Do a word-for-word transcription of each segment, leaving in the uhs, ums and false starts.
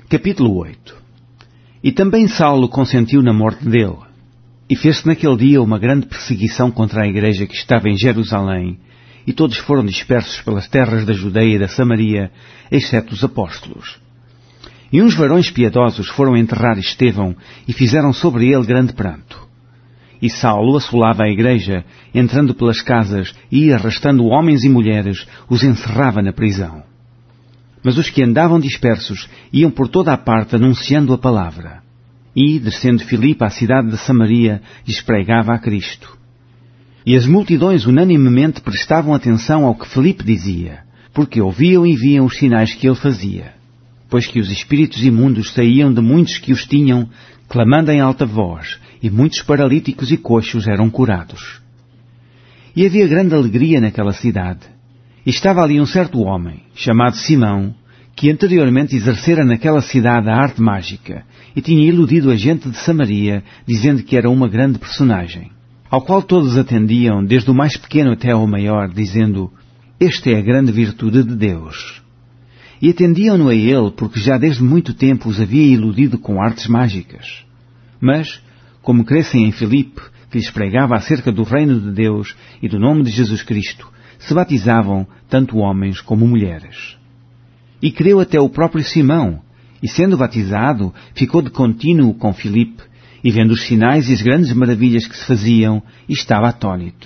Capítulo oito. E também Saulo consentiu na morte dele. E fez-se naquele dia uma grande perseguição contra a igreja que estava em Jerusalém, e todos foram dispersos pelas terras da Judeia e da Samaria, exceto os apóstolos. E uns varões piedosos foram enterrar Estevão, e fizeram sobre ele grande pranto. E Saulo assolava a igreja, entrando pelas casas, e arrastando homens e mulheres, os encerrava na prisão. Mas os que andavam dispersos iam por toda a parte anunciando a palavra. E, descendo Filipe à cidade de Samaria, lhes pregava a Cristo. E as multidões unanimemente prestavam atenção ao que Filipe dizia, porque ouviam e viam os sinais que ele fazia. Pois que os espíritos imundos saíam de muitos que os tinham, clamando em alta voz, e muitos paralíticos e coxos eram curados. E havia grande alegria naquela cidade. E estava ali um certo homem, chamado Simão, que anteriormente exercera naquela cidade a arte mágica, e tinha iludido a gente de Samaria, dizendo que era uma grande personagem, ao qual todos atendiam, desde o mais pequeno até ao maior, dizendo: Esta é a grande virtude de Deus. E atendiam-no a ele, porque já desde muito tempo os havia iludido com artes mágicas. Mas, como crescem em Filipe, que lhes pregava acerca do reino de Deus e do nome de Jesus Cristo, se batizavam tanto homens como mulheres. E creu até o próprio Simão, e sendo batizado, ficou de contínuo com Filipe, e vendo os sinais e as grandes maravilhas que se faziam, estava atônito.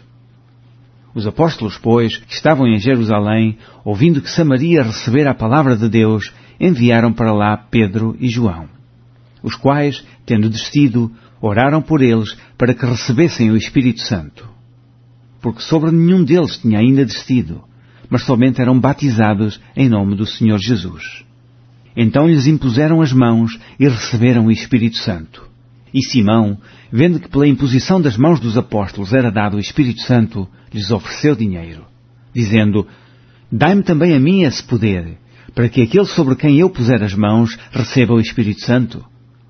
Os apóstolos, pois, que estavam em Jerusalém, ouvindo que Samaria recebera a palavra de Deus, enviaram para lá Pedro e João, os quais, tendo descido, oraram por eles para que recebessem o Espírito Santo. Porque sobre nenhum deles tinha ainda descido, mas somente eram batizados em nome do Senhor Jesus. Então lhes impuseram as mãos e receberam o Espírito Santo. E Simão, vendo que pela imposição das mãos dos apóstolos era dado o Espírito Santo, lhes ofereceu dinheiro, dizendo: Dai-me também a mim esse poder, para que aquele sobre quem eu puser as mãos receba o Espírito Santo.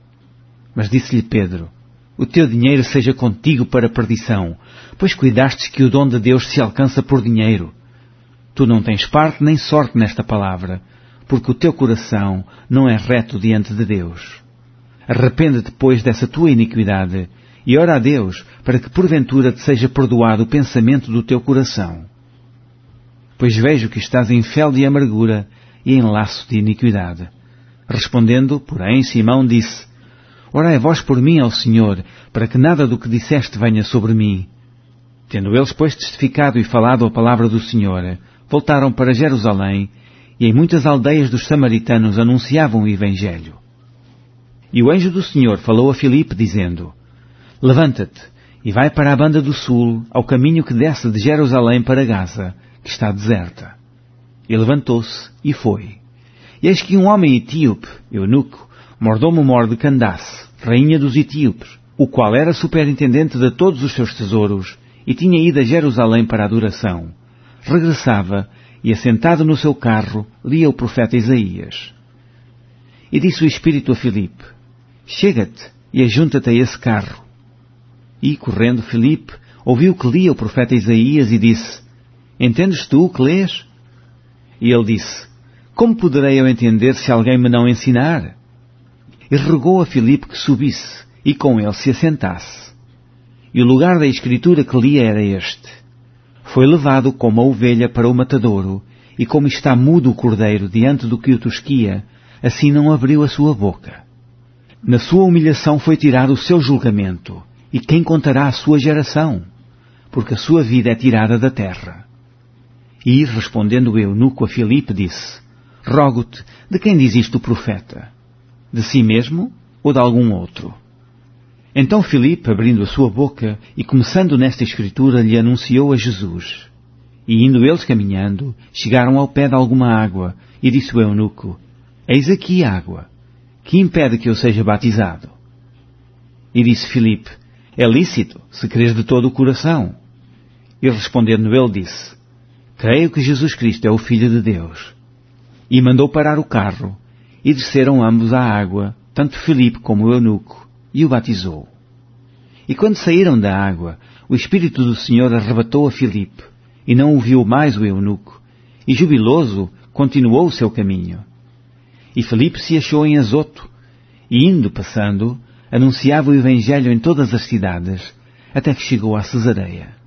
Mas disse-lhe Pedro: O teu dinheiro seja contigo para perdição, pois cuidastes que o dom de Deus se alcança por dinheiro. Tu não tens parte nem sorte nesta palavra, porque o teu coração não é reto diante de Deus. Arrepende-te, pois, dessa tua iniquidade, e ora a Deus, para que porventura te seja perdoado o pensamento do teu coração. Pois vejo que estás em fel de amargura e em laço de iniquidade. Respondendo, porém, Simão disse: Orai vós por mim ao Senhor, para que nada do que disseste venha sobre mim. Tendo eles, pois, testificado e falado a palavra do Senhor, voltaram para Jerusalém, e em muitas aldeias dos samaritanos anunciavam o Evangelho. E o anjo do Senhor falou a Filipe, dizendo: Levanta-te, e vai para a banda do sul, ao caminho que desce de Jerusalém para Gaza, que está deserta. E levantou-se, e foi. E eis que um homem etíope, eunuco, mordomo-mor de Candace, rainha dos etíopes, o qual era superintendente de todos os seus tesouros, e tinha ido a Jerusalém para a adoração, regressava, e assentado no seu carro, lia o profeta Isaías. E disse o Espírito a Filipe: Chega-te e ajunta-te a esse carro. E, correndo Filipe, ouviu que lia o profeta Isaías e disse: Entendes tu o que lês? E ele disse: Como poderei eu entender se alguém me não ensinar? E rogou a Filipe que subisse, e com ele se assentasse. E o lugar da escritura que lia era este: Foi levado como a ovelha para o matadouro, e como está mudo o cordeiro diante do que o tosquia, assim não abriu a sua boca. Na sua humilhação foi tirado o seu julgamento, e quem contará a sua geração? Porque a sua vida é tirada da terra. E, respondendo o eunuco a Filipe, disse: Rogo-te, de quem diz isto o profeta? De si mesmo ou de algum outro? Então Filipe, abrindo a sua boca e começando nesta escritura, lhe anunciou a Jesus. E indo eles caminhando, chegaram ao pé de alguma água, e disse o eunuco: Eis aqui água. Que impede que eu seja batizado? E disse Filipe: É lícito, se crês de todo o coração. E respondendo ele disse: Creio que Jesus Cristo é o Filho de Deus. E mandou parar o carro, e desceram ambos à água, tanto Filipe como o eunuco, e o batizou. E quando saíram da água, o Espírito do Senhor arrebatou a Filipe, e não o viu mais o eunuco, e jubiloso continuou o seu caminho. E Filipe se achou em Azoto, e indo passando, anunciava o Evangelho em todas as cidades, até que chegou à Cesareia.